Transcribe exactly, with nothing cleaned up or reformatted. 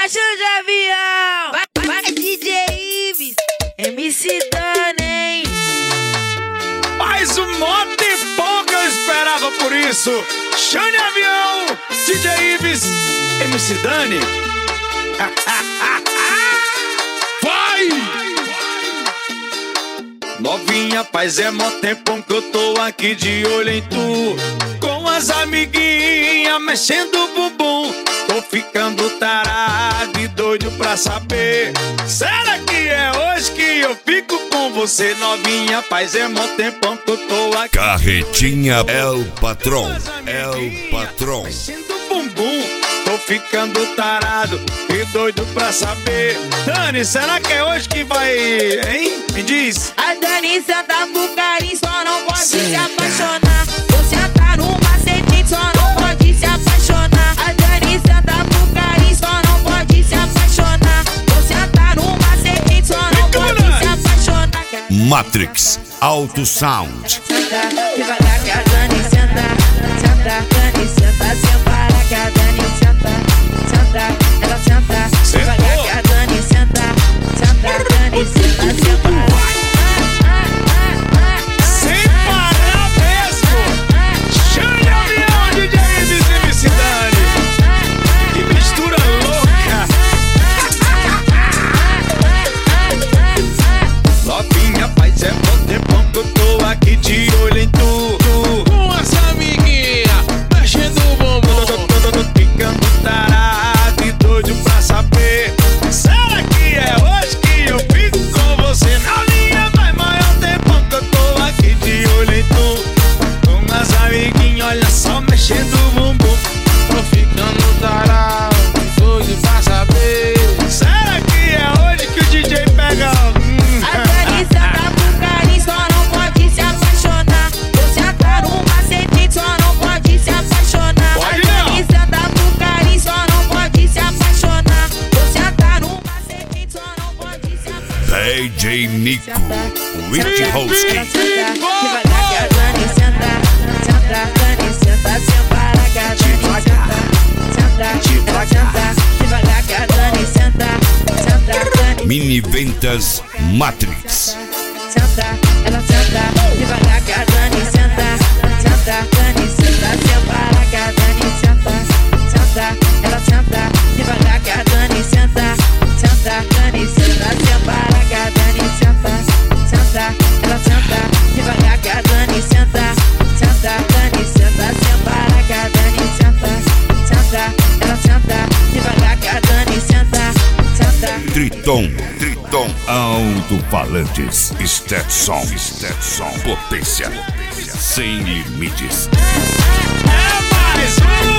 Baixa de avião, vai, vai D J Ives, M C Dani, hein? Mais um moto e pouco eu esperava por isso. Xande Avião, D J Ives, M C Dani. Vai! Novinha, paz, é mó tempão que eu tô aqui de olho em tu. Com as amiguinhas mexendo o bumbum. Tô ficando tarado e doido pra saber. Será que é hoje que eu fico com você? Novinha, paz, é mó tempão que eu tô aqui. Carretinha El Patrão, El Patrão. Mexendo o bumbum. Tô ficando tarado e doido pra saber. Dani, será que é hoje que vai, hein? Me diz. A Dani senta pro carinho, só não pode Senta. se apaixonar. Você tá no macete, só não pode se apaixonar. A Dani senta pro carinho, só não pode se apaixonar. Você tá no macete, só não pode se apaixonar. Matrix Auto Sound. Senta, devagar que a Dani senta. Senta, Dani senta, sem parar que a Dani senta. Senta, ela senta, devagar que a Dani senta. Senta, Dani senta, sem parar. Sem parar mesmo. Xande Avião, D J Ives e M C Dani. Que mistura louca. Novinha, paz, é bom tempão que eu tô aqui de olho em tu. Com as amiguinhas mexendo o bumbum. Tô ficando tarado e doido pra saber. Será que é hoje que eu fico com você? Novinha, vai maior tempão que eu tô aqui de olho em tu. Com as amiguinhas, olha só, mexendo o bumbum. Tô ficando tarado, doido pra saber. Será que é hoje que o D J pega? A Dani senta pro carinho, só não pode se apaixonar. Você tá no macete, só não pode se apaixonar. Pode A não. Dani senta pro carinho, só não pode se apaixonar. Você tá no macete, só não pode se apaixonar. D J Nico, Rich Hosky. Devagar que a Dani senta. Senta, Dani senta, sem parar que a Dani senta. Senta, ela senta. Devagar que a Dani senta. Senta, Dani Mini Ventas Matrix. senta, ela senta, devagar que a Dani senta. Senta, Dani senta, sem parar que a Dani senta. Senta, ela senta, devagar que a Dani senta. Senta, Dani senta, sem parar que a Dani senta. Senta, ela senta, devagar que a Dani senta. Senta, Dani senta, sem parar que a Dani senta. Senta, ela senta, devagar que a Dani senta. Senta. Triton, Triton Alto-Falantes, Stetson, Stetson, potência sem limites. É mais um.